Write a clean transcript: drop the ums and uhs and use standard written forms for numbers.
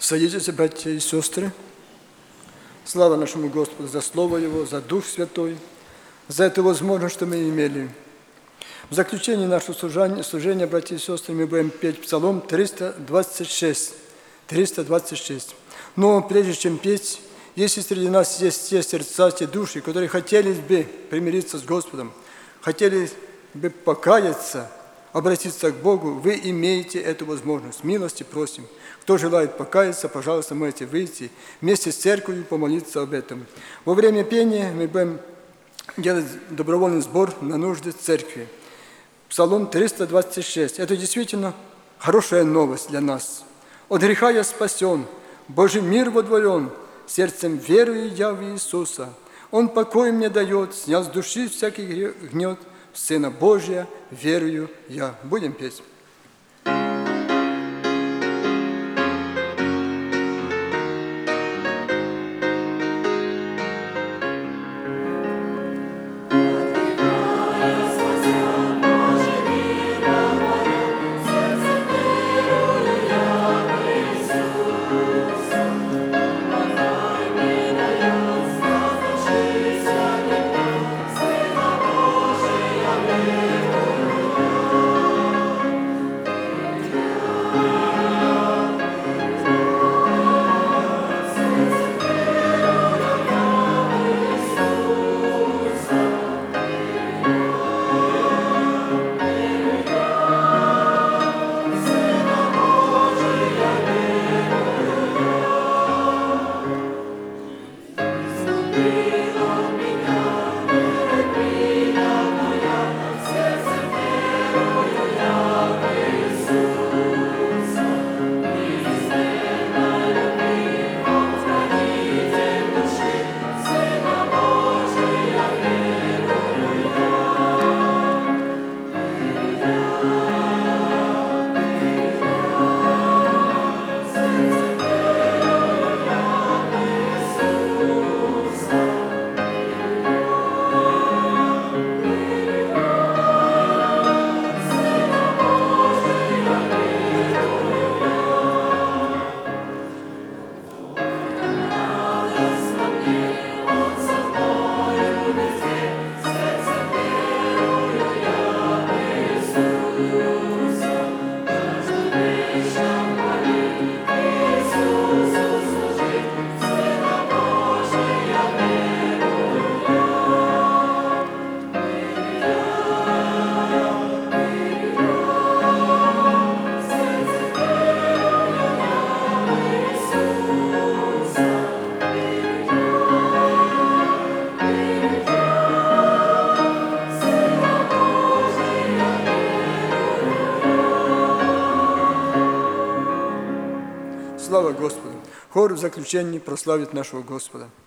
Садитесь, братья и сестры. Слава нашему Господу за Слово Его, за Дух Святой, за эту возможность, что мы имели. В заключение нашего служения, братья и сестры, мы будем петь Псалом 326. 326. Но прежде чем петь, если среди нас есть те сердца, те души, которые хотели бы примириться с Господом, хотели бы покаяться, обратиться к Богу, вы имеете эту возможность. Милости просим. Кто желает покаяться, пожалуйста, можете выйти вместе с церковью помолиться об этом. Во время пения мы будем делать добровольный сбор на нужды церкви. Псалом 326. Это действительно хорошая новость для нас. От греха я спасен, Божий мир водворен, сердцем верую я в Иисуса. Он покой мне дает, снял с души всякий гнет, в Сына Божия верую я. Будем петь. Слава Господу! Хор в заключении прославит нашего Господа.